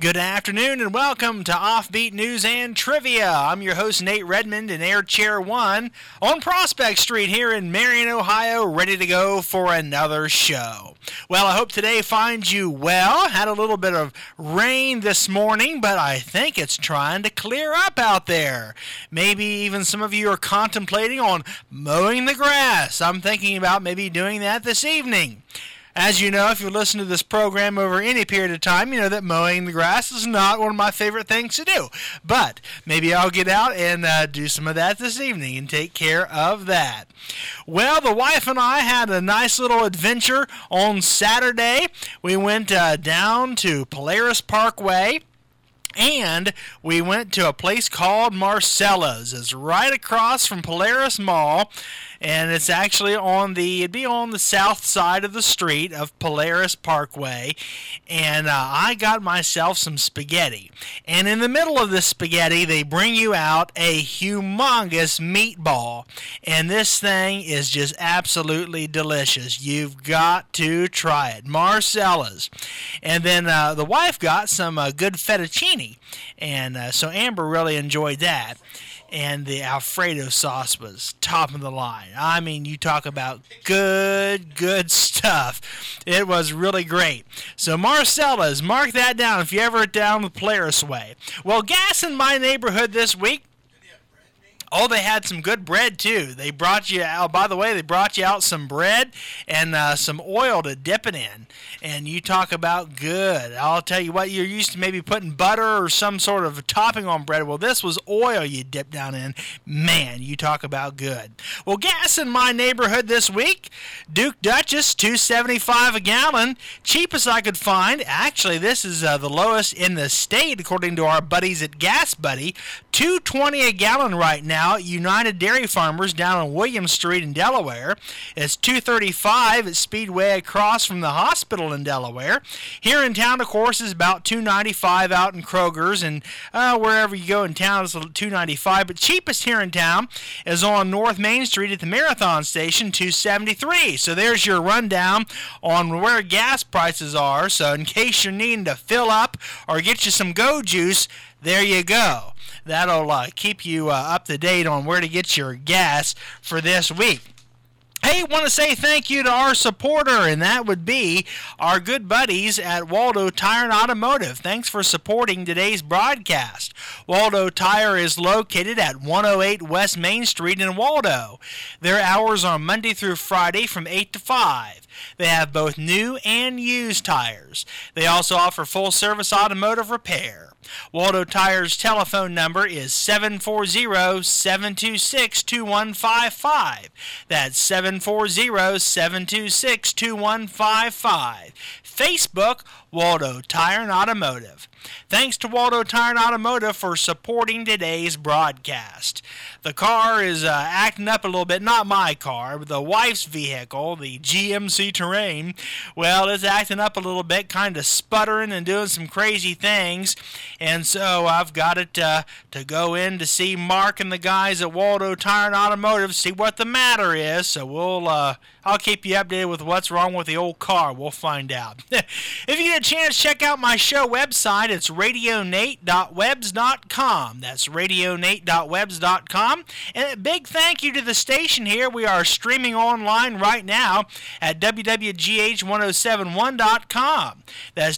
Good afternoon and welcome to Offbeat News and Trivia. I'm your host Nate Redmond in Air Chair 1 on Prospect Street here in Marion, Ohio, ready to go for another show. Well, I hope today finds you well. Had a little bit of rain this morning, but I think it's trying to clear up out there. Maybe even some of you are contemplating on mowing the grass. I'm thinking about maybe doing that this evening. As you know, if you listen to this program over any period of time, you know that mowing the grass is not one of my favorite things to do. But maybe I'll get out and do some of that this evening and take care of that. Well, the wife and I had a nice little adventure on Saturday. We went down to Polaris Parkway. And we went to a place called Marcella's. It's right across from Polaris Mall, and it's actually it'd be on the south side of the street of Polaris Parkway. And I got myself some spaghetti. And in the middle of the spaghetti, they bring you out a humongous meatball. And this thing is just absolutely delicious. You've got to try it. Marcella's. And then the wife got some good fettuccine. And so Amber really enjoyed that. And the Alfredo sauce was top of the line. I mean, you talk about good stuff. It was really great. So Marcella's, mark that down if you ever down the Polaris way. Well, gas in my neighborhood this week. Oh, they had some good bread, too. They brought you out, by the way, they brought you out some bread and some oil to dip it in. And you talk about good. I'll tell you what, you're used to maybe putting butter or some sort of topping on bread. Well, this was oil you dip down in. Man, you talk about good. Well, gas in my neighborhood this week, Duke Duchess, $2.75 a gallon. Cheapest I could find. Actually, this is the lowest in the state, according to our buddies at Gas Buddy. $2.20 a gallon right now. United Dairy Farmers down on William Street in Delaware. It's $2.35 at Speedway across from the hospital in Delaware. Here in town, of course, is about $2.95 out in Kroger's, and wherever you go in town, it's $2.95. But cheapest here in town is on North Main Street at the Marathon Station, $2.73. So there's your rundown on where gas prices are. So in case you're needing to fill up or get you some Go Juice, there you go. That'll keep you up to date on where to get your gas for this week. Hey, want to say thank you to our supporter, and that would be our good buddies at Waldo Tire and Automotive. Thanks for supporting today's broadcast. Waldo Tire is located at 108 West Main Street in Waldo. Their hours are Monday through Friday from 8 to 5. They have both new and used tires. They also offer full-service automotive repair. Waldo Tire's telephone number is 740-726-2155. That's 740-726-2155. Facebook, Waldo Tire and Automotive. Thanks to Waldo Tire and Automotive for supporting today's broadcast. The car is acting up a little bit. Not my car, but the wife's vehicle, the GMC Terrain. Well, it's acting up a little bit, kind of sputtering and doing some crazy things. And so I've got it to go in to see Mark and the guys at Waldo Tire and Automotive, see what the matter is. So I'll keep you updated with what's wrong with the old car. We'll find out. If you get a chance, check out my show website. It's radionate.webs.com. That's radionate.webs.com. And a big thank you to the station here. We are streaming online right now at wwgh1071.com. That's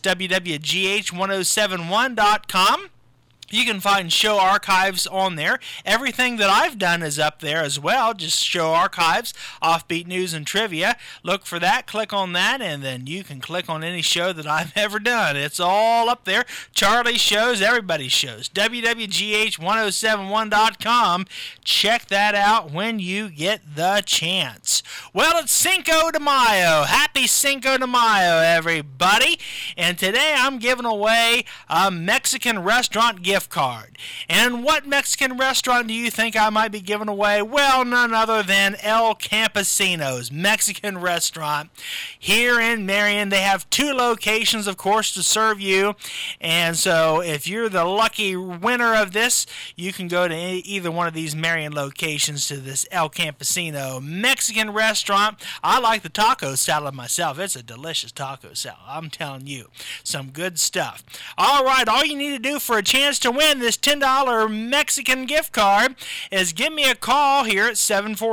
wwgh1071.com. You can find show archives on there. Everything that I've done is up there as well. Just show archives, Offbeat News and Trivia. Look for that, click on that, and then you can click on any show that I've ever done. It's all up there. Charlie's shows, everybody's shows. wwgh1071.com. Check that out when you get the chance. Well, it's Cinco de Mayo. Happy Cinco de Mayo, everybody. And today I'm giving away a Mexican restaurant gift card. And what Mexican restaurant do you think I might be giving away? Well, none other than El Campesino's Mexican restaurant here in Marion. They have 2 locations, of course, to serve you. And so if you're the lucky winner of this, you can go to either one of these Marion locations to this El Campesino Mexican restaurant. I like the taco salad myself. It's a delicious taco salad. I'm telling you, some good stuff. All right, all you need to do for a chance to win this $10 Mexican gift card is give me a call here at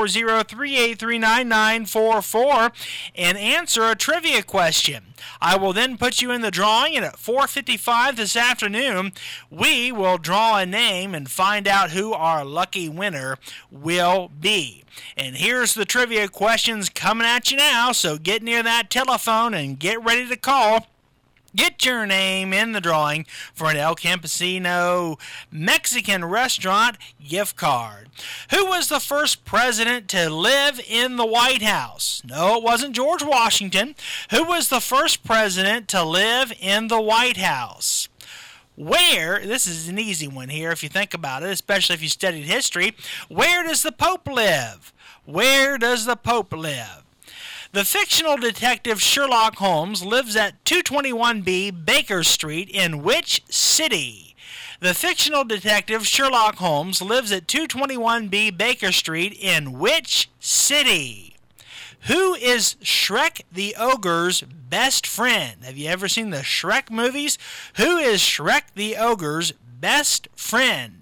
740-383-9944 and answer a trivia question. I will then put you in the drawing, and at 4:55 this afternoon, we will draw a name and find out who our lucky winner will be. And here's the trivia questions coming at you now, so get near that telephone and get ready to call. Get your name in the drawing for an El Campesino Mexican restaurant gift card. Who was the first president to live in the White House? No, it wasn't George Washington. Who was the first president to live in the White House? Where, this is an easy one here if you think about it, especially if you studied history, where does the Pope live? Where does the Pope live? The fictional detective Sherlock Holmes lives at 221B Baker Street in which city? The fictional detective Sherlock Holmes lives at 221B Baker Street in which city? Who is Shrek the Ogre's best friend? Have you ever seen the Shrek movies? Who is Shrek the Ogre's best friend?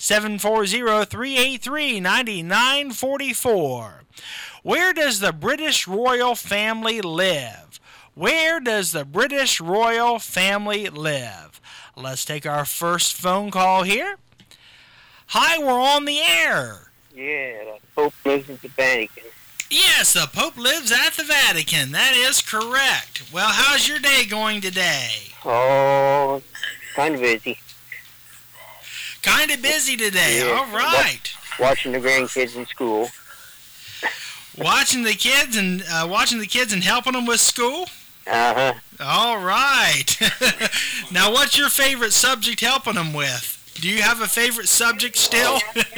740-383-9944. Where does the British royal family live? Where does the British royal family live? Let's take our first phone call here. Hi, we're on the air. Yeah, the Pope lives at the Vatican. Yes, the Pope lives at the Vatican. That is correct. Well, how's your day going today? Oh, kind of busy. Kind of busy today. Yeah. All right. Watching the grandkids in school. Watching the kids and helping them with school? Uh-huh. All right. Now, what's your favorite subject helping them with? Do you have a favorite subject still?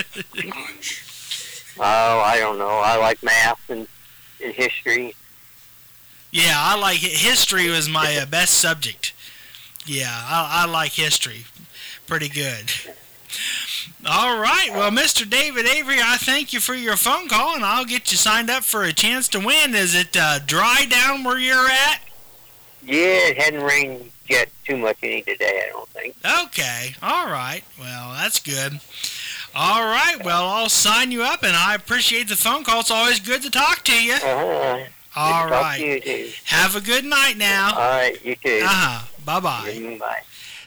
Oh, I don't know. I like math and history. Yeah, I like it. History was my best subject. Yeah, I like history. Pretty good. All right. Well, Mr. David Avery, I thank you for your phone call, and I'll get you signed up for a chance to win. Is it dry down where you're at? Yeah, it hadn't rained yet too much any today, I don't think. Okay. All right. Well, that's good. All right. Well, I'll sign you up, and I appreciate the phone call. It's always good to talk to you. Uh-huh. All Good to talk right. to you, too. Have a good night now. All right, you too. Uh-huh. Bye-bye. Bye.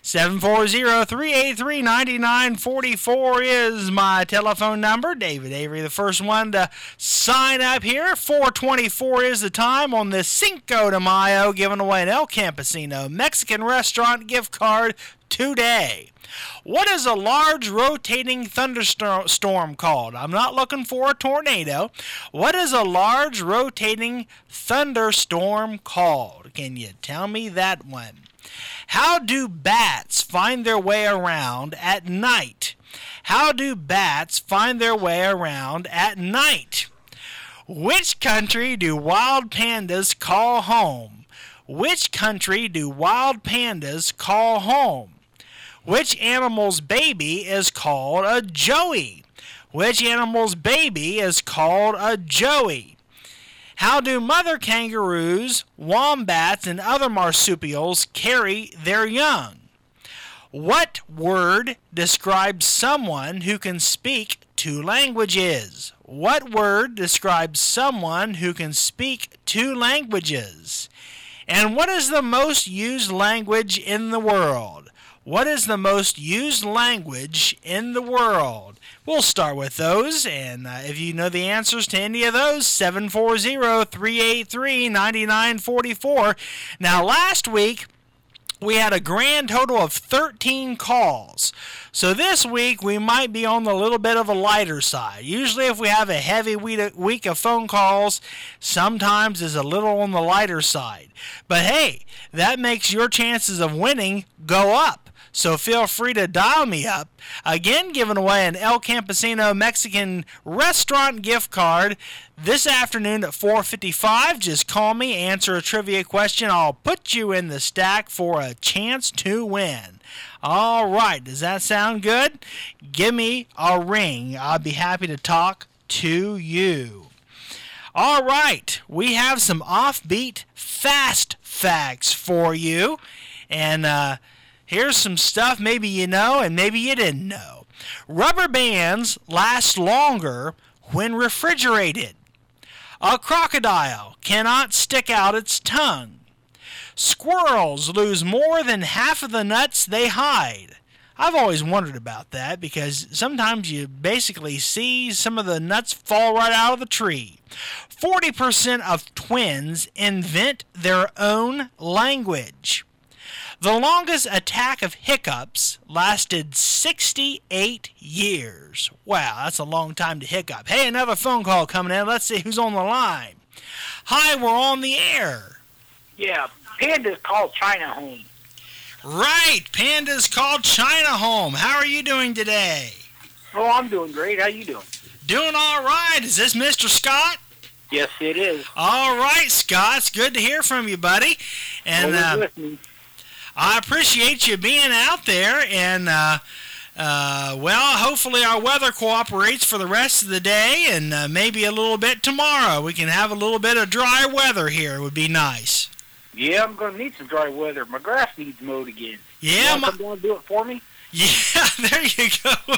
740-383-9944 is my telephone number. David Avery, the first one to sign up here. 4:24 is the time on this Cinco de Mayo, giving away an El Campesino Mexican restaurant gift card today. What is a large rotating thunderstorm called? I'm not looking for a tornado. What is a large rotating thunderstorm called? Can you tell me that one? How do bats find their way around at night? How do bats find their way around at night? Which country do wild pandas call home? Which country do wild pandas call home? Which animal's baby is called a joey? Which animal's baby is called a joey? How do mother kangaroos, wombats, and other marsupials carry their young? What word describes someone who can speak 2 languages? What word describes someone who can speak 2 languages? And what is the most used language in the world? What is the most used language in the world? We'll start with those, and if you know the answers to any of those, 740-383-9944. Now, last week, we had a grand total of 13 calls. So this week, we might be on the little bit of a lighter side. Usually, if we have a heavy week of phone calls, sometimes it's a little on the lighter side. But hey, that makes your chances of winning go up. So feel free to dial me up. Again, giving away an El Campesino Mexican restaurant gift card this afternoon at 4:55. Just call me, answer a trivia question. I'll put you in the stack for a chance to win. All right, does that sound good? Give me a ring. I'll be happy to talk to you. All right, we have some offbeat fast facts for you. And here's some stuff maybe you know and maybe you didn't know. Rubber bands last longer when refrigerated. A crocodile cannot stick out its tongue. Squirrels lose more than half of the nuts they hide. I've always wondered about that because sometimes you basically see some of the nuts fall right out of the tree. 40% of twins invent their own language. The longest attack of hiccups lasted 68 years. Wow, that's a long time to hiccup. Hey, another phone call coming in. Let's see who's on the line. Hi, we're on the air. Yeah, Panda's called China home. Right, Panda's called China home. How are you doing today? Oh, I'm doing great. How you doing? Doing all right. Is this Mr. Scott? Yes, it is. All right, Scott. It's good to hear from you, buddy. And with me. I appreciate you being out there. And, well, hopefully our weather cooperates for the rest of the day and maybe a little bit tomorrow. We can have a little bit of dry weather here. It would be nice. Yeah, I'm going to need some dry weather. My grass needs mowed again. Yeah, you come down and do it for me? Yeah, there you go.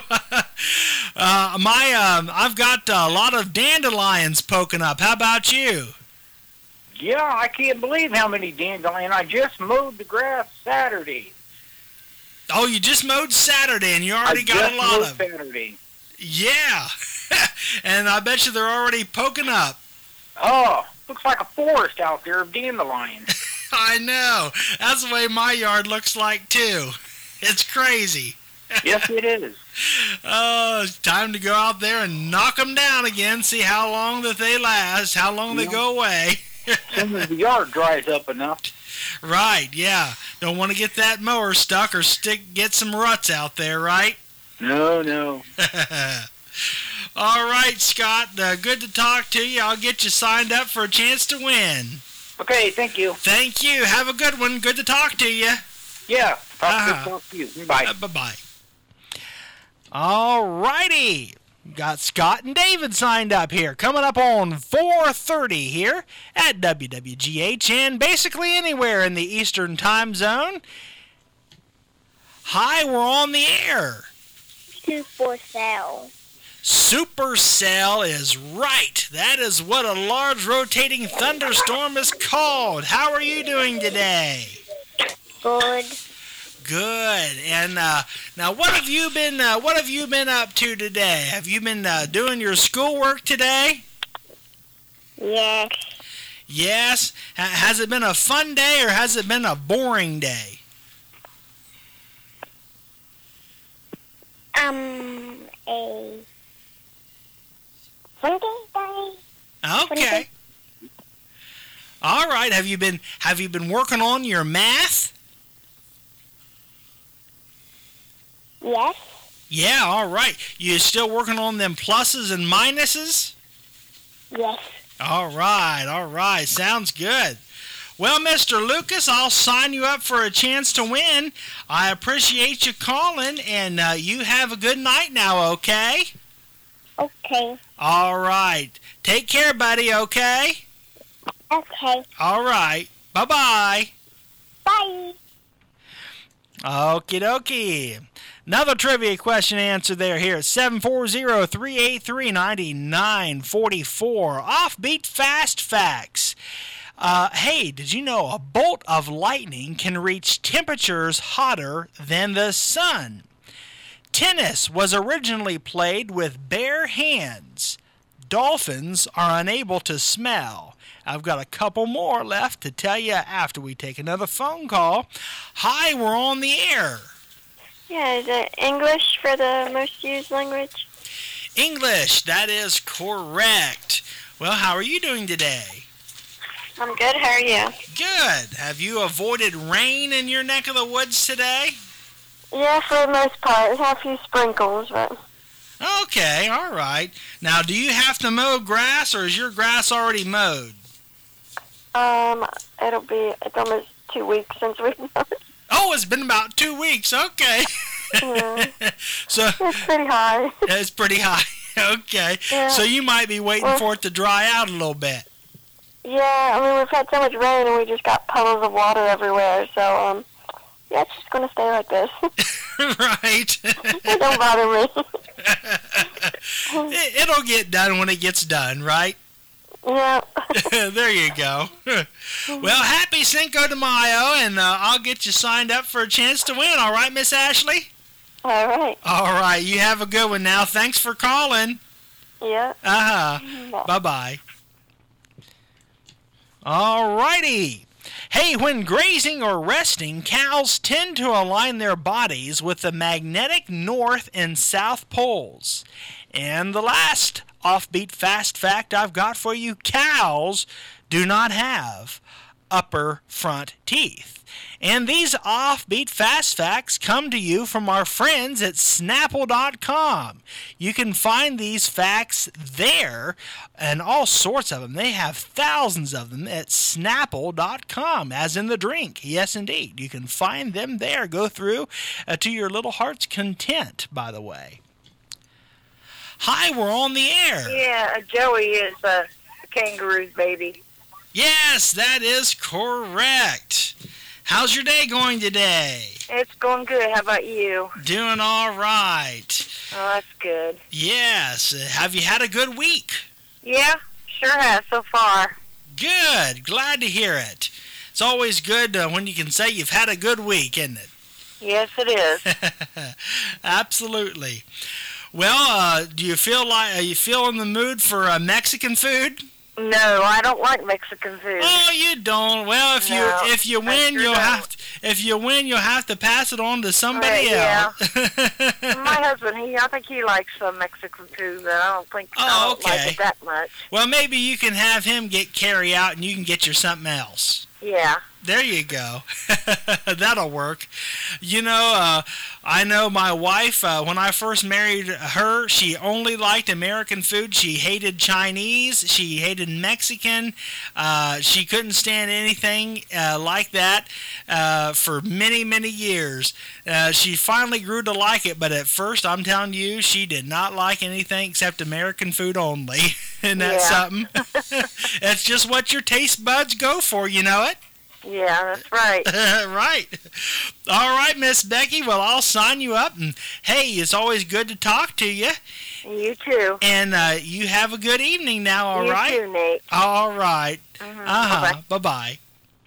I've got a lot of dandelions poking up. How about you? Yeah, I can't believe how many dandelions. I just mowed the grass Saturday. Oh, you just mowed Saturday and you already got a lot of them. Saturday. Yeah, and I bet you they're already poking up. Oh, looks like a forest out there of dandelions. I know. That's the way my yard looks like, too. It's crazy. Yes, it is. Oh, it's time to go out there and knock them down again, see how long that they last, how long they go away. As soon as the yard dries up enough. Right, yeah. Don't want to get that mower stuck or get some ruts out there, right? No. All right, Scott, good to talk to you. I'll get you signed up for a chance to win. Okay, thank you. Thank you. Have a good one. Good to talk to you. Yeah, talk to you. Bye. Bye-bye. All righty. Got Scott and David signed up here. Coming up on 4:30 here at WWGH and basically anywhere in the Eastern Time Zone. Hi, we're on the air. Supercell. Supercell is right. That is what a large rotating thunderstorm is called. How are you doing today? Good. Good. And now, what have you been up to today? Have you been doing your schoolwork today? Yes. Yes. Has it been a fun day or has it been a boring day? A Sunday day. Okay. All right. Have you been working on your math? Yes. Yeah, all right. You still working on them pluses and minuses? Yes. All right. Sounds good. Well, Mr. Lucas, I'll sign you up for a chance to win. I appreciate you calling, and you have a good night now, okay? Okay. All right. Take care, buddy, okay? Okay. All right. Bye-bye. Bye. Okie dokie. Another trivia question answer there here at 740-383-9944. Offbeat Fast Facts. Hey, did you know a bolt of lightning can reach temperatures hotter than the sun? Tennis was originally played with bare hands. Dolphins are unable to smell. I've got a couple more left to tell you after we take another phone call. Hi, we're on the air. Yeah, is it English for the most used language? English, that is correct. Well, how are you doing today? I'm good. How are you? Good. Have you avoided rain in your neck of the woods today? Yeah, for the most part. There's a few sprinkles, but... Okay, all right. Now, do you have to mow grass, or is your grass already mowed? It's almost 2 weeks since we mowed. Oh, it's been about 2 weeks. Okay. Yeah. So it's pretty high. it's pretty high. Okay. Yeah. So you might be waiting for it to dry out a little bit. Yeah, I mean, we've had so much rain and we just got puddles of water everywhere, so, yeah, it's just going to stay like this. Right. It don't bother me. It'll get done when it gets done, right? Yeah. There you go. Well, happy Cinco de Mayo, and I'll get you signed up for a chance to win, all right, Miss Ashley? All right. All right, you have a good one now. Thanks for calling. Yeah. Uh-huh. Bye-bye. All righty. Hey, when grazing or resting, cows tend to align their bodies with the magnetic north and south poles. And the last offbeat fast fact I've got for you, cows do not have upper front teeth. And these offbeat fast facts come to you from our friends at Snapple.com. You can find these facts there, and all sorts of them. They have thousands of them at Snapple.com, as in the drink. Yes, indeed. You can find them there. Go through to your little heart's content, by the way. Hi, we're on the air. Yeah, Joey is a kangaroo's baby. Yes, that is correct. How's your day going today? It's going good. How about you? Doing all right. Oh, that's good. Yes. Have you had a good week? Yeah, sure has so far. Good. Glad to hear it. It's always good when you can say you've had a good week, isn't it? Yes, it is. Absolutely. Well, do you feel like are you in the mood for Mexican food? No, I don't like Mexican food. Oh, you don't. Well, if you win, sure you'll don't. have to pass it on to somebody Yeah. else. My husband, I think he likes some Mexican food, but I don't okay. like it that much. Well, maybe you can have him get carry out, and you can get you something else. Yeah. There you go. That'll work. You know, I know my wife, when I first married her, she only liked American food. She hated Chinese. She hated Mexican. She couldn't stand anything like that for many, many years. She finally grew to like it, but at first, I'm telling you, she did not like anything except American food only. Isn't that something? That's just what your taste buds go for, you know it? Yeah, that's right. Right. All right, Miss Becky. Well, I'll sign you up. And, hey, it's always good to talk to you. You too. And you have a good evening now, all right? You too, Nate. All right. Bye-bye. Bye-bye.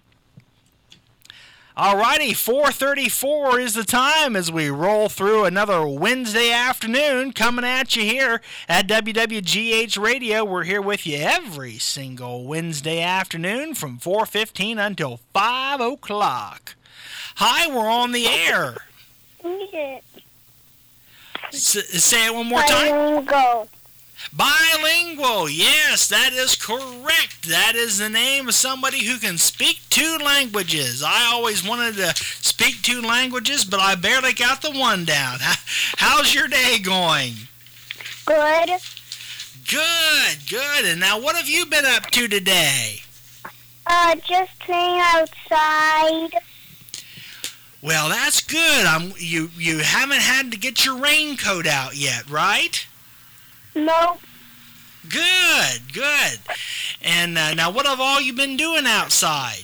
All righty, 4:34 is the time as we roll through another Wednesday afternoon coming at you here at WWGH Radio. We're here with you every single Wednesday afternoon from 4:15 until 5 o'clock. Hi, we're on the air. Say it one more time. Go. Bilingual, yes, that is correct. That is the name of somebody who can speak two languages. I always wanted to speak two languages, but I barely got the one down. How's your day going? Good. Good. And now what have you been up to today? Just playing outside. Well, that's good. You haven't had to get your raincoat out yet, right? No. Good. And now what have all you been doing outside?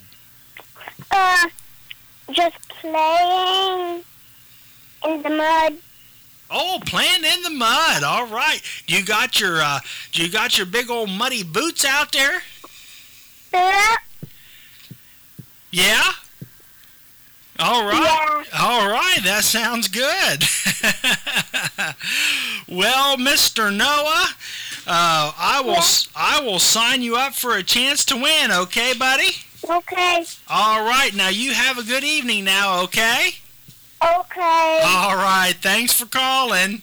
Just playing in the mud. Oh, playing in the mud. All right. Do you got your big old muddy boots out there? Yeah? All right. Yeah. All right. That sounds good. Well, Mr. Noah, I will sign you up for a chance to win, okay, buddy? Okay. All right. Now, you have a good evening now, okay? Okay. All right. Thanks for calling.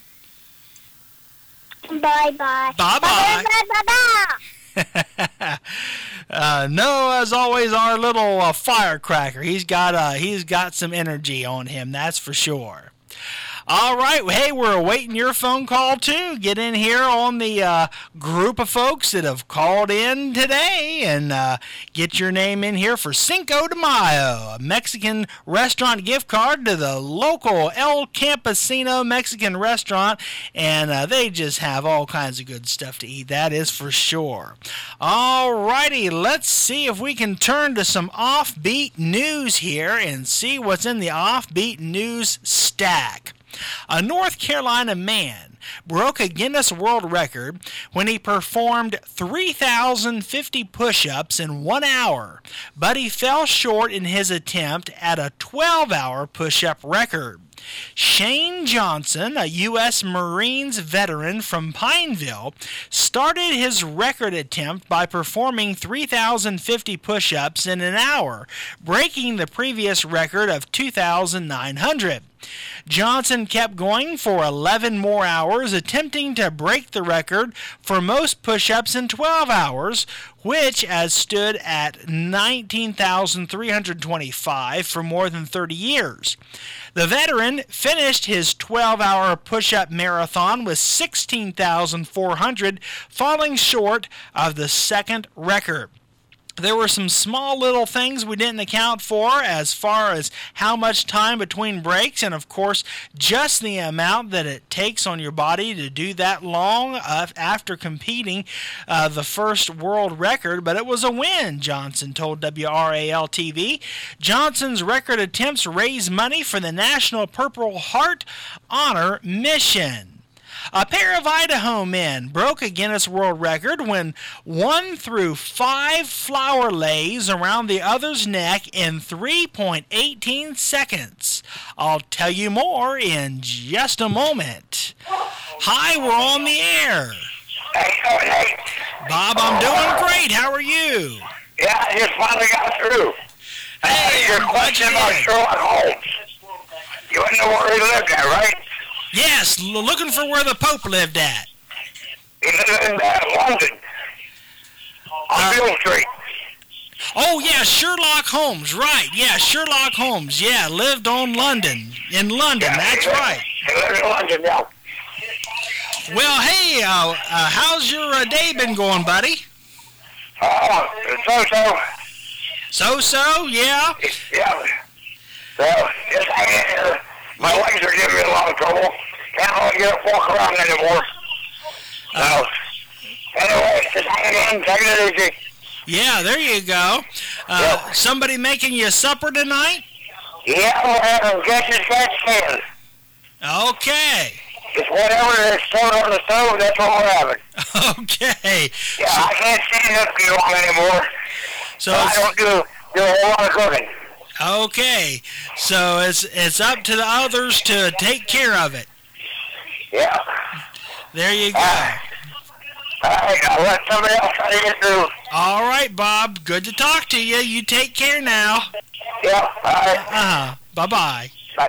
Bye-bye. Bye-bye. Bye-bye. Noah's always our little firecracker. He's got some energy on him, that's for sure. All right. Hey, we're awaiting your phone call, too. Get in here on the group of folks that have called in today and get your name in here for Cinco de Mayo, a Mexican restaurant gift card to the local El Campesino Mexican restaurant. And they just have all kinds of good stuff to eat, that is for sure. All righty. Let's see if we can turn to some offbeat news here and see what's in the offbeat news stack. A North Carolina man broke a Guinness World Record when he performed 3,050 push-ups in 1 hour, but he fell short in his attempt at a 12-hour push-up record. Shane Johnson, a U.S. Marines veteran from Pineville, started his record attempt by performing 3,050 push-ups in an hour, breaking the previous record of 2,900. Johnson kept going for 11 more hours, attempting to break the record for most push-ups in 12 hours, which has stood at 19,325 for more than 30 years. The veteran finished his 12-hour push-up marathon with 16,400, falling short of the second record. There were some small little things we didn't account for as far as how much time between breaks and, of course, just the amount that it takes on your body to do that long after competing the first world record. But it was a win, Johnson told WRAL-TV. Johnson's record attempts raise money for the National Purple Heart Honor Mission. A pair of Idaho men broke a Guinness World Record when one threw 5 flower lays around the other's neck in 3.18 seconds. I'll tell you more in just a moment. Hi, we're on the air. Hey. Bob, I'm doing great. How are you? Yeah, I just finally got through. Hey, your question about Sherlock Holmes. You wouldn't know where he lived at, right? Yes, looking for where the Pope lived at. He lived in London. On Beale Street. Oh, yeah, Sherlock Holmes, right. Yeah, Sherlock Holmes, yeah, lived in London, Yeah, that's right. He lived in London, yeah. Well, hey, how's your day been going, buddy? So-so. So-so, yeah? Yeah. Well, just hanging in here. My legs are giving me a lot of trouble. Can't really get up, walk around anymore. So, anyway, just hanging in, taking it easy. Yeah, there you go. Somebody making you supper tonight? Yeah, we're having Guess's Cat Stand. Okay. Just whatever is stored on the stove, that's what we're having. Okay. Yeah, I can't stand up too long anymore. So I don't do a whole lot of cooking. Okay. So it's up to the others to take care of it. Yeah. There you go. All right, I'll let somebody else try to get through. All right, Bob. Good to talk to you. You take care now. Yeah, all right. Bye-bye. Bye.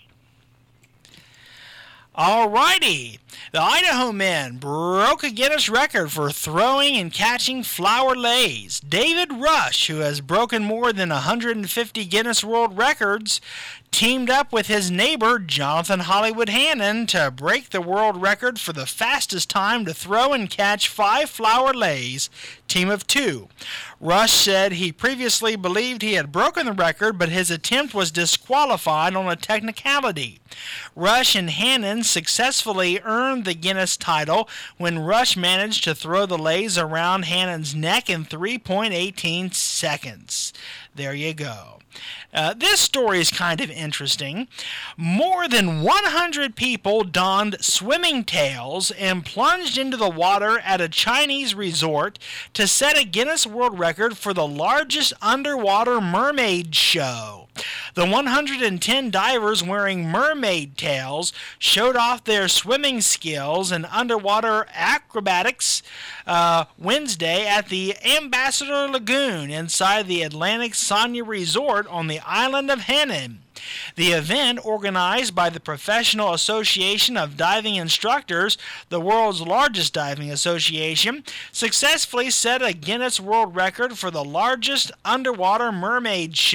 All righty. The Idaho men broke a Guinness record for throwing and catching flower lays. David Rush, who has broken more than 150 Guinness World Records, teamed up with his neighbor Jonathan Hollywood Hannon to break the world record for the fastest time to throw and catch 5 flower lays, team of 2. Rush said he previously believed he had broken the record, but his attempt was disqualified on a technicality. Rush and Hannon successfully earned the Guinness title when Rush managed to throw the lays around Hannon's neck in 3.18 seconds. There you go. This story is kind of interesting. More than 100 people donned swimming tails and plunged into the water at a Chinese resort to set a Guinness World Record for the largest underwater mermaid show. The 110 divers wearing mermaid tails showed off their swimming skills and underwater acrobatics Wednesday at the Ambassador Lagoon inside the Atlantic Sanya Resort on the island of Hainan. The event, organized by the Professional Association of Diving Instructors, the world's largest diving association, successfully set a Guinness World Record for the largest underwater mermaid show.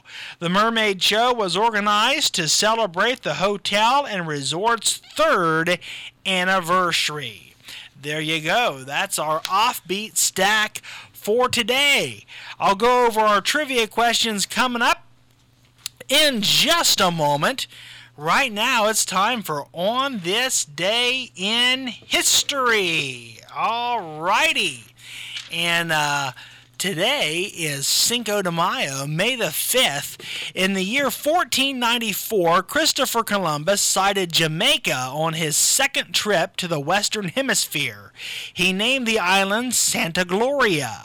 The Mermaid Show was organized to celebrate the hotel and resort's 3rd anniversary. There you go. That's our offbeat stack for today. I'll go over our trivia questions coming up in just a moment. Right now, it's time for On This Day in History. All righty. And today is Cinco de Mayo, May the 5th. In the year 1494, Christopher Columbus sighted Jamaica on his second trip to the Western Hemisphere. He named the island Santa Gloria.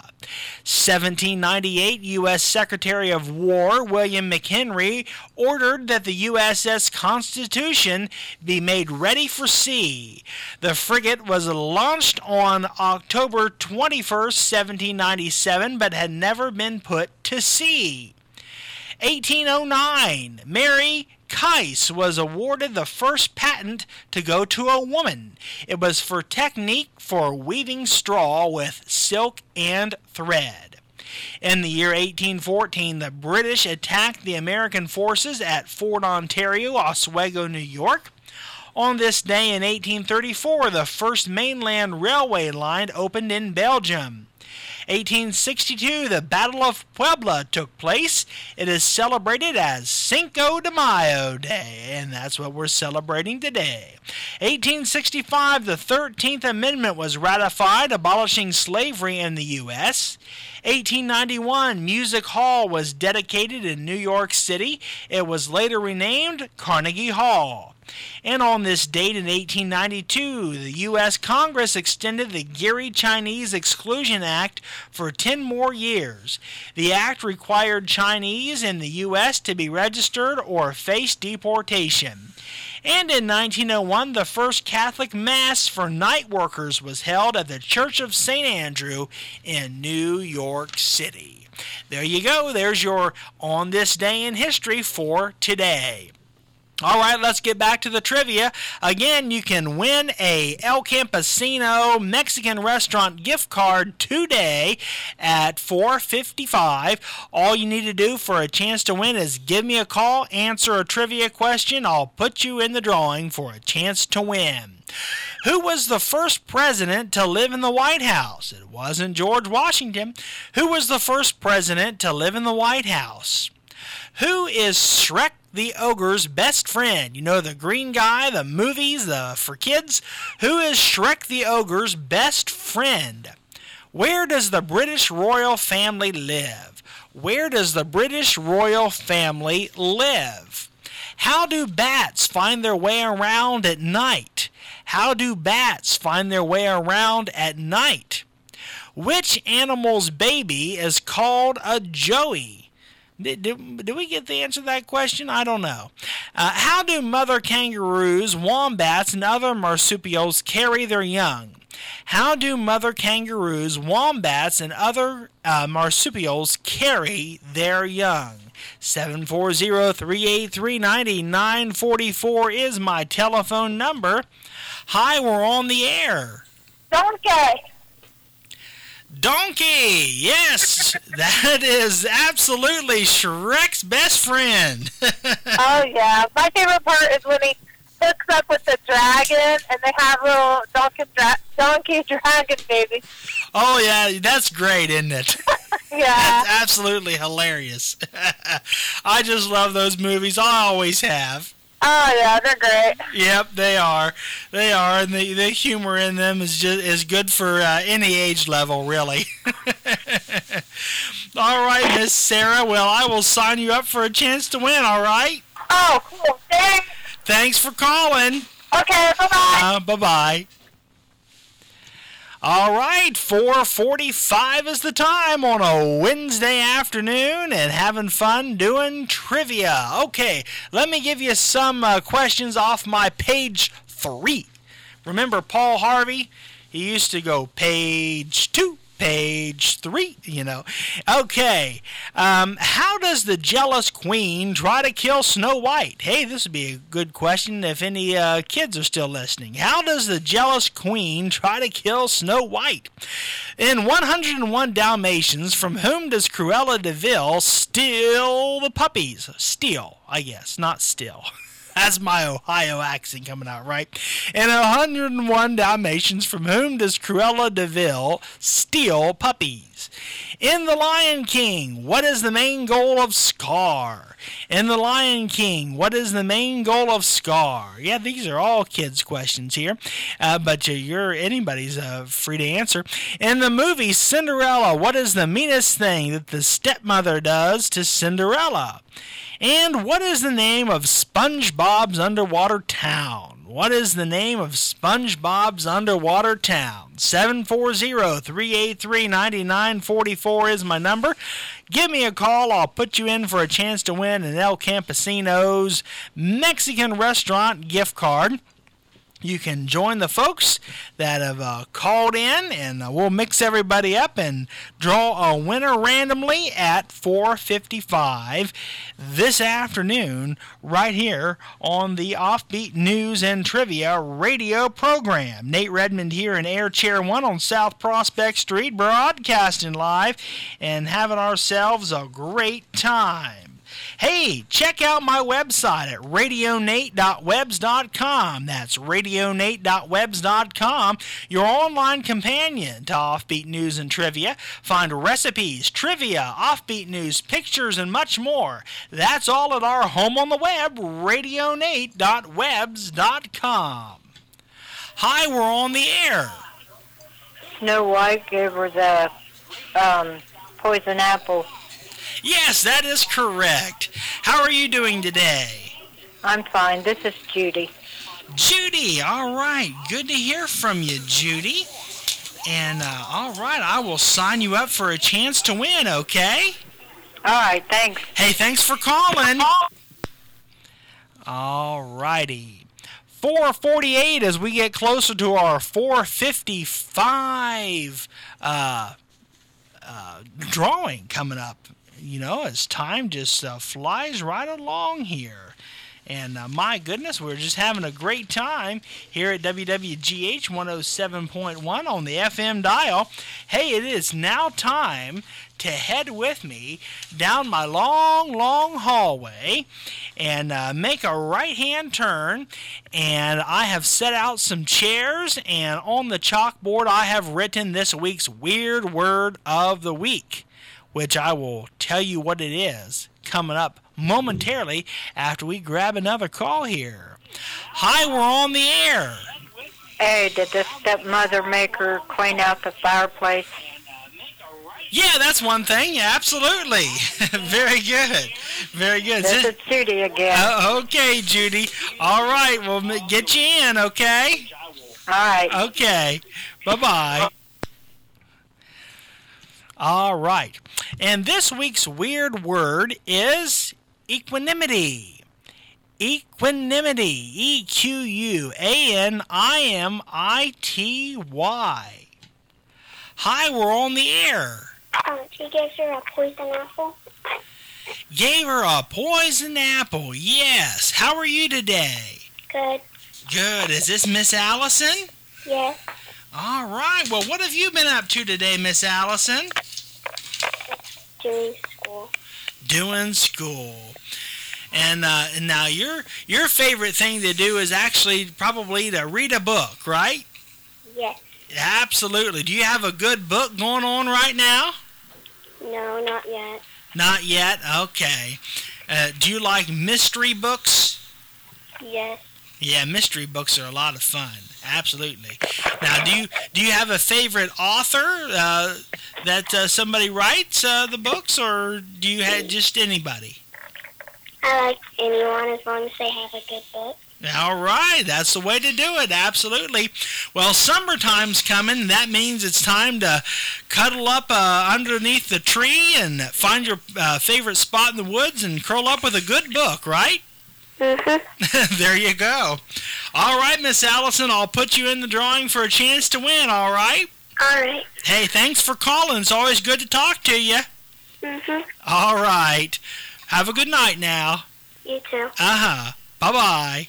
1798, U.S. Secretary of War William McHenry ordered that the USS Constitution be made ready for sea. The frigate was launched on October 21st, 1797, but had never been put to sea. 1809, Mary Kais was awarded the first patent to go to a woman. It was for technique for weaving straw with silk and thread. In the year 1814, the British attacked the American forces at Fort Ontario, Oswego, New York. On this day in 1834, the first mainland railway line opened in Belgium. 1862, the Battle of Puebla took place. It is celebrated as Cinco de Mayo Day, and that's what we're celebrating today. 1865, the 13th Amendment was ratified, abolishing slavery in the U.S. 1891, Music Hall was dedicated in New York City. It was later renamed Carnegie Hall. And on this date in 1892, the U.S. Congress extended the Gary Chinese Exclusion Act for 10 more years. The act required Chinese in the U.S. to be registered or face deportation. And in 1901, the first Catholic Mass for night workers was held at the Church of St. Andrew in New York City. There you go. There's your On This Day in History for today. All right, let's get back to the trivia. Again, you can win a El Campesino Mexican restaurant gift card today at $4.55. All you need to do for a chance to win is give me a call, answer a trivia question. I'll put you in the drawing for a chance to win. Who was the first president to live in the White House? It wasn't George Washington. Who was the first president to live in the White House? Who is Shrek the Ogre's best friend? You know, the green guy, the movies, for kids. Who is Shrek the Ogre's best friend? Where does the British royal family live? Where does the British royal family live? How do bats find their way around at night? How do bats find their way around at night? Which animal's baby is called a joey? Did we get the answer to that question? I don't know. How do mother kangaroos, wombats, and other marsupials carry their young? How do mother kangaroos, wombats, and other marsupials carry their young? 740-383-9944 is my telephone number. Hi, we're on the air. Donkey, yes, that is absolutely Shrek's best friend. Oh, yeah. My favorite part is when he hooks up with the dragon and they have a little donkey dragon baby. Oh, yeah, that's great, isn't it? Yeah. That's absolutely hilarious. I just love those movies. I always have. Oh, yeah, they're great. Yep, they are. They are, and the humor in them is good for any age level, really. All right, Miss Sarah. Well, I will sign you up for a chance to win, all right? Oh, cool. Thanks. Thanks for calling. Okay, bye-bye. Bye-bye. All right, 4:45 is the time on a Wednesday afternoon and having fun doing trivia. Okay, let me give you some questions off my page 3. Remember Paul Harvey? He used to go page 2, Page 3, Okay. How does the jealous queen try to kill Snow White? Hey, this would be a good question if any kids are still listening. How does the jealous queen try to kill Snow White? In 101 Dalmatians, from whom does Cruella de Vil steal the puppies? Steal, I guess, not still. That's my Ohio accent coming out, right? In 101 Dalmatians, from whom does Cruella de Vil steal puppies? In The Lion King, what is the main goal of Scar? In The Lion King, what is the main goal of Scar? Yeah, these are all kids' questions here, but anybody's free to answer. In the movie Cinderella, what is the meanest thing that the stepmother does to Cinderella? And what is the name of SpongeBob's underwater town? What is the name of SpongeBob's underwater town? 740-383-9944 is my number. Give me a call. I'll put you in for a chance to win an El Campesino's Mexican restaurant gift card. You can join the folks that have called in, and we'll mix everybody up and draw a winner randomly at 4:55 this afternoon right here on the Offbeat News and Trivia radio program. Nate Redmond here in Air Chair 1 on South Prospect Street, broadcasting live and having ourselves a great time. Hey, check out my website at radionate.webs.com. That's radionate.webs.com, your online companion to Offbeat News and Trivia. Find recipes, trivia, Offbeat News, pictures, and much more. That's all at our home on the web, radionate.webs.com. Hi, we're on the air. Snow White gave her the poison apple. Yes, that is correct. How are you doing today? I'm fine. This is Judy. Judy, all right. Good to hear from you, Judy. And, all right, I will sign you up for a chance to win, okay? All right, thanks. Hey, thanks for calling. All righty. 4:48 as we get closer to our 4:55 drawing coming up. As time just flies right along here. And my goodness, we're just having a great time here at WWGH 107.1 on the FM dial. Hey, it is now time to head with me down my long, long hallway and make a right-hand turn. And I have set out some chairs, and on the chalkboard I have written this week's Weird Word of the Week, which I will tell you what it is coming up momentarily after we grab another call here. Hi, we're on the air. Hey, did the stepmother make her clean out the fireplace? Yeah, that's one thing. Yeah, absolutely. Very good. Very good. This is Judy again. Okay, Judy. All right, we'll get you in, okay? All right. Okay. Bye-bye. All right. And this week's weird word is equanimity. Equanimity. EQUANIMITY. Hi, we're on the air. She gave her a poison apple. Gave her a poison apple, yes. How are you today? Good. Good. Is this Miss Allison? Yes. All right. Well, what have you been up to today, Miss Allison? Doing school. Doing school. And now your favorite thing to do is actually probably to read a book, right? Yes. Absolutely. Do you have a good book going on right now? No, not yet. Not yet? Okay. Do you like mystery books? Yes. Yeah, mystery books are a lot of fun. Absolutely. Now, do you have a favorite author that somebody writes the books, or do you have just anybody? I like anyone as long as they have a good book. All right, that's the way to do it. Absolutely. Well, summertime's coming. That means it's time to cuddle up underneath the tree and find your favorite spot in the woods and curl up with a good book, right? Mm-hmm. There you go. All right, Miss Allison, I'll put you in the drawing for a chance to win, all right? All right. Hey, thanks for calling. It's always good to talk to you. Mhm. All right. Have a good night now. You too. Bye-bye.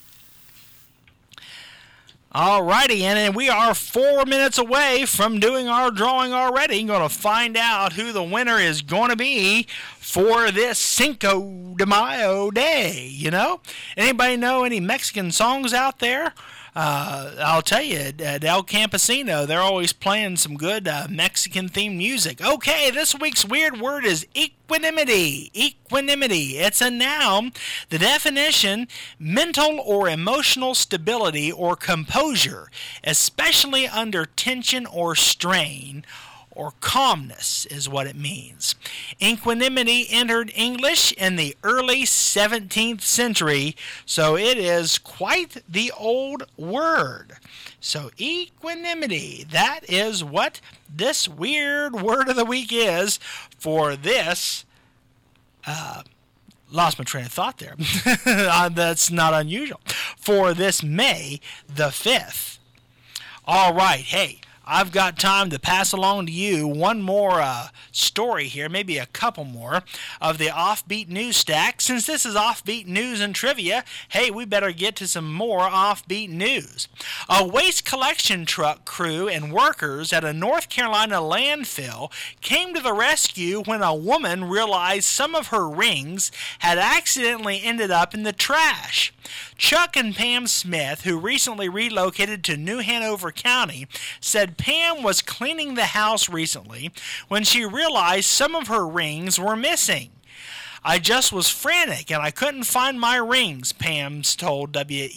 All righty, and we are 4 minutes away from doing our drawing already. Going to find out who the winner is going to be for this Cinco de Mayo day, you know? Anybody know any Mexican songs out there? I'll tell you, at El Campesino, they're always playing some good Mexican-themed music. Okay, this week's weird word is equanimity. Equanimity. It's a noun. The definition, mental or emotional stability or composure, especially under tension or strain, or calmness is what it means. Equanimity entered English in the early 17th century, so it is quite the old word. So equanimity, that is what this weird word of the week is for this, lost my train of thought there. That's not unusual. For this May the 5th. All right, hey. I've got time to pass along to you one more story here, maybe a couple more, of the Offbeat News Stack. Since this is Offbeat News and Trivia, hey, we better get to some more Offbeat News. A waste collection truck crew and workers at a North Carolina landfill came to the rescue when a woman realized some of her rings had accidentally ended up in the trash. Chuck and Pam Smith, who recently relocated to New Hanover County, said Pam was cleaning the house recently when she realized some of her rings were missing. I just was frantic and I couldn't find my rings, Pam told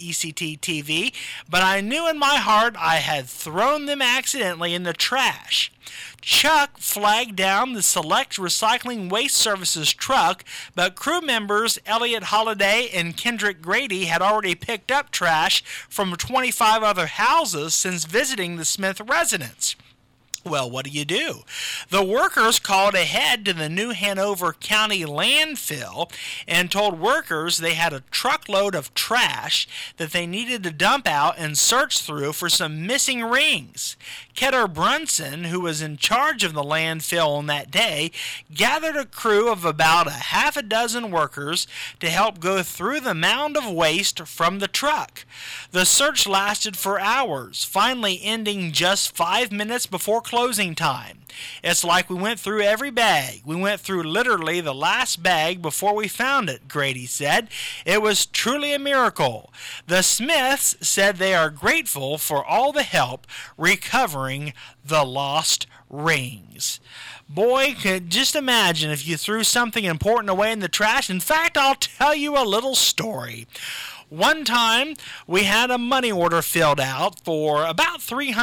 WECT-TV, but I knew in my heart I had thrown them accidentally in the trash. Chuck flagged down the Select Recycling Waste Services truck, but crew members Elliot Holliday and Kendrick Grady had already picked up trash from 25 other houses since visiting the Smith residence. Well, what do? The workers called ahead to the New Hanover County landfill and told workers they had a truckload of trash that they needed to dump out and search through for some missing rings. Ketter Brunson, who was in charge of the landfill on that day, gathered a crew of about a half a dozen workers to help go through the mound of waste from the truck. The search lasted for hours, finally ending just 5 minutes before closing time. It's like we went through every bag. We went through literally the last bag before we found it, Grady said. It was truly a miracle. The Smiths said they are grateful for all the help recovering the lost rings. Boy, could just imagine if you threw something important away in the trash. In fact, I'll tell you a little story. One time, we had a money order filled out for about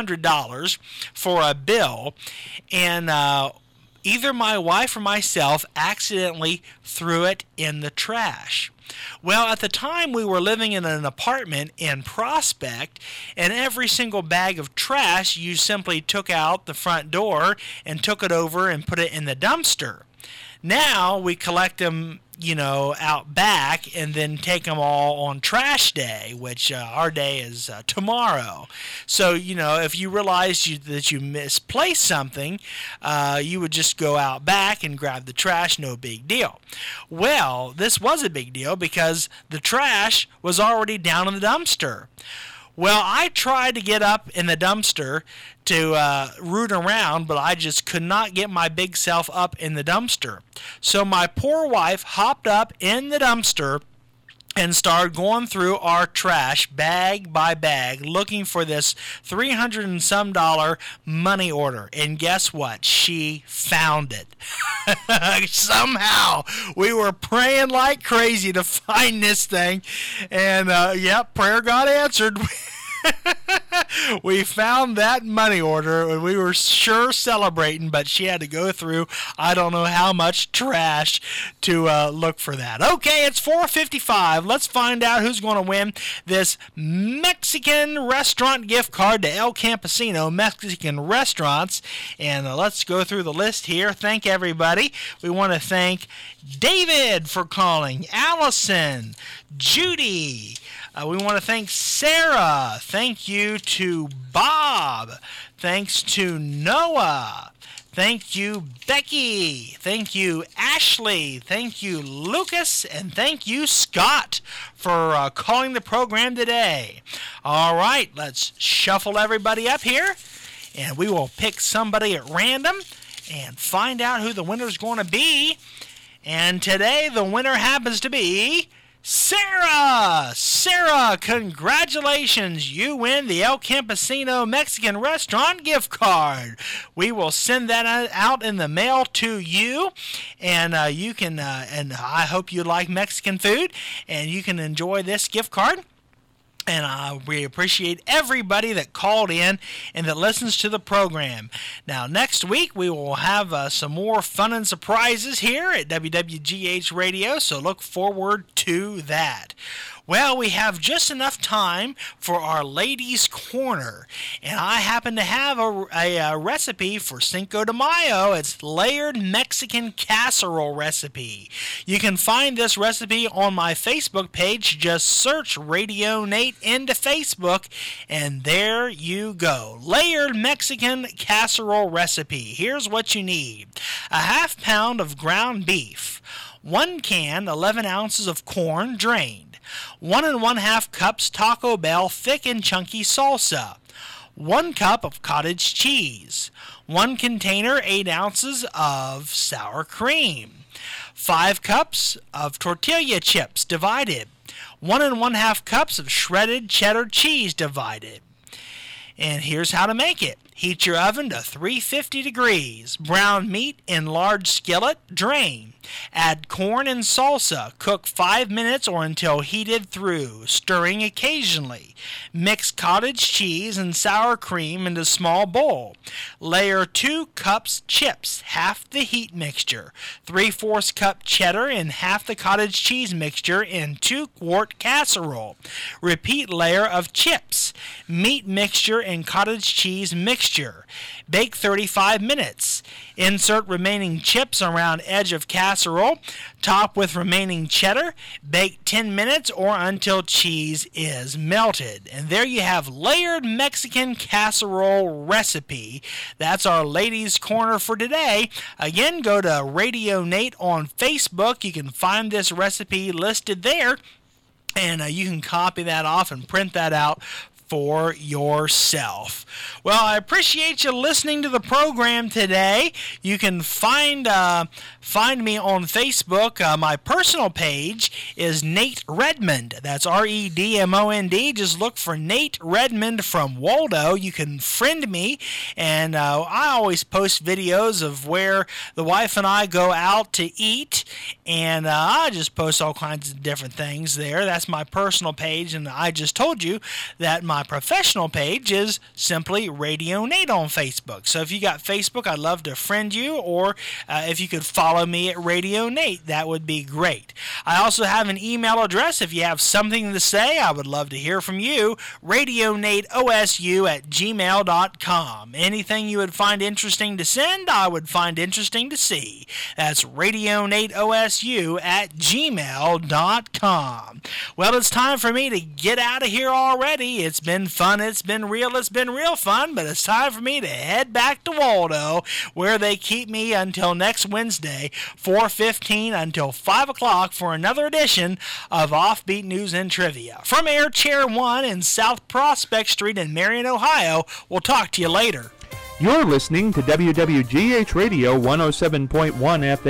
$300 for a bill, and either my wife or myself accidentally threw it in the trash. Well, at the time, we were living in an apartment in Prospect, and every single bag of trash you simply took out the front door and took it over and put it in the dumpster. Now we collect them, out back and then take them all on trash day, which our day is tomorrow. So, if you realized that you misplaced something, you would just go out back and grab the trash, no big deal. Well, this was a big deal because the trash was already down in the dumpster. Well, I tried to get up in the dumpster to root around, but I just could not get my big self up in the dumpster. So my poor wife hopped up in the dumpster and started going through our trash bag by bag looking for this $300 and some money order. And guess what? She found it. Somehow we were praying like crazy to find this thing. And prayer got answered. We found that money order and we were sure celebrating, but she had to go through I don't know how much trash to look for that. Okay, it's 4:55. Let's find out who's going to win this Mexican restaurant gift card to El Campesino Mexican Restaurants. And let's go through the list here. Thank everybody. We want to thank David for calling, Allison, Judy. We want to thank Sarah. Thank you. you to Bob. Thanks to Noah. Thank you, Becky. Thank you, Ashley. Thank you, Lucas. And thank you, Scott, for calling the program today. All right, let's shuffle everybody up here, and we will pick somebody at random and find out who the winner's going to be. And today, the winner happens to be Sarah! Sarah, congratulations! You win the El Campesino Mexican Restaurant gift card. We will send that out in the mail to you, and you can. And I hope you like Mexican food, and you can enjoy this gift card. And we appreciate everybody that called in and that listens to the program. Now, next week, we will have some more fun and surprises here at WWGH Radio, so look forward to that. Well, we have just enough time for our Ladies' Corner, and I happen to have a recipe for Cinco de Mayo. It's layered Mexican casserole recipe. You can find this recipe on my Facebook page. Just search Radio Nate into Facebook, and there you go. Layered Mexican casserole recipe. Here's what you need. A ½ pound of ground beef. 1 can, 11 ounces of corn, drained. 1 1/2 cups Taco Bell thick and chunky salsa. 1 cup of cottage cheese. 1 container, 8 ounces of sour cream. 5 cups of tortilla chips divided. 1 1/2 cups of shredded cheddar cheese divided. And here's how to make it. Heat your oven to 350 degrees. Brown meat in large skillet, drain. Add corn and salsa. Cook 5 minutes or until heated through, stirring occasionally. Mix cottage cheese and sour cream into small bowl. Layer 2 cups chips, half the heat mixture. 3/4 cup cheddar and half the cottage cheese mixture in 2-quart casserole. Repeat layer of chips, meat mixture and cottage cheese mixture. Bake 35 minutes. Insert remaining chips around edge of casserole. Top with remaining cheddar. Bake 10 minutes or until cheese is melted. And there you have layered Mexican casserole recipe. That's our Ladies' Corner for today. Again, go to Radio Nate on Facebook. You can find this recipe listed there. And you can copy that off and print that out for yourself. Well, I appreciate you listening to the program today. You can find me on Facebook. My personal page is Nate Redmond. That's Redmond. Just look for Nate Redmond from Waldo. You can friend me, and I always post videos of where the wife and I go out to eat, and I just post all kinds of different things there. That's my personal page, and I just told you that my professional page is simply Radio Nate on Facebook. So if you got Facebook, I'd love to friend you, or if you could follow me at Radio Nate, that would be great. I also have an email address. If you have something to say, I would love to hear from you. RadioNateOSU@gmail.com. Anything you would find interesting to send, I would find interesting to see. That's RadioNateOSU@gmail.com. Well, it's time for me to get out of here already. It's been fun. It's been real fun, but it's time for me to head back to Waldo, where they keep me until next Wednesday, 4:15 until 5 o'clock for another edition of Offbeat News and Trivia. From Air Chair 1 in South Prospect Street in Marion, Ohio, we'll talk to you later. You're listening to WWGH Radio 107.1 FM.